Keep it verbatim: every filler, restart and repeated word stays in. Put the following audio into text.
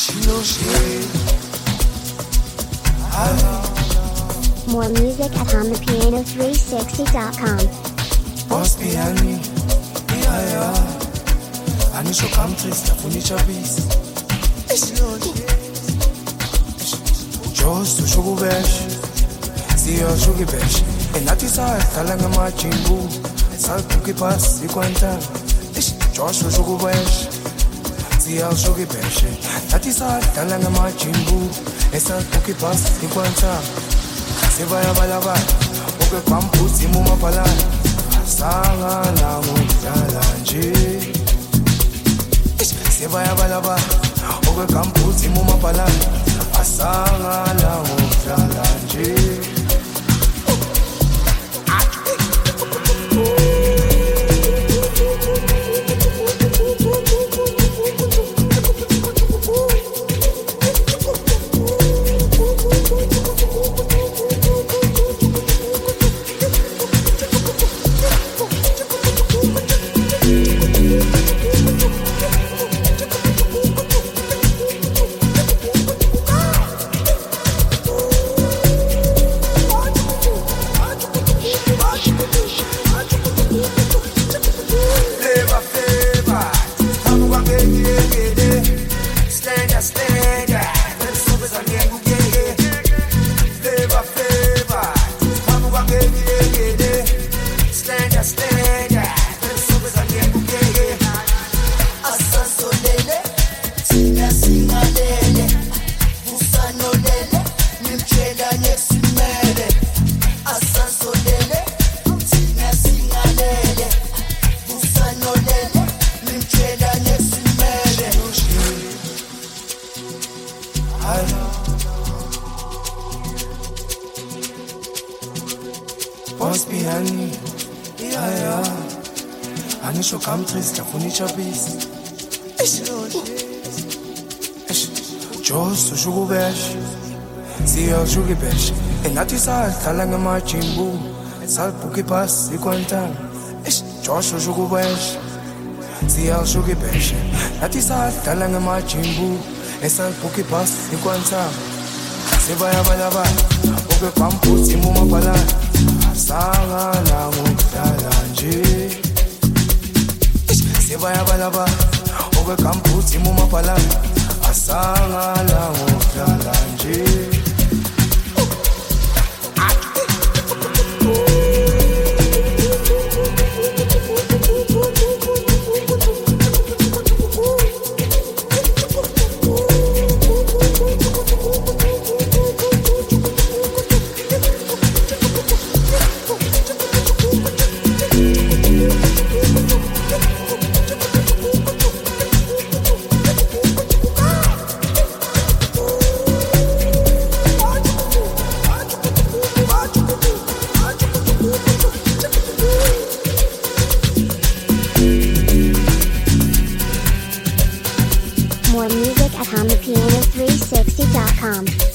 More music at hum the piano three sixty dot com. Boss piani, yeah yeah. Anisho come twist, furniture piece. Just to sugar bash, see your sugar bash. And that is all, telling a marching boo. It's all cookie pass, you can't tell. Just to sugar bash, see your sugar bash. That is all, telling a marching boo. It's all cookie pass, you can't tell. Sevaya balaba, oke kwamputi mumapala. Sanga na mutalanje. Sevaya balaba, oke kwamputi mumapala. Sanga na mutalanje. Boss piani, yeah yeah. Anisho come twist, furniture piece. Just to sugar bash, see your sugar bash. And that is all, telling a marching boo. It's all cookie pass, you can't tell. Just to sugar bash, see your sugar bash. That is all, telling a marching boo. It's all cookie pass, you can't tell. Sevaya balaba, oke kwamputi mumapala. Sanga na mutalanje. Sevaya balaba, oke kwamputi mumapala. Sanga na mutalanje. More music at hum the piano three sixty dot com.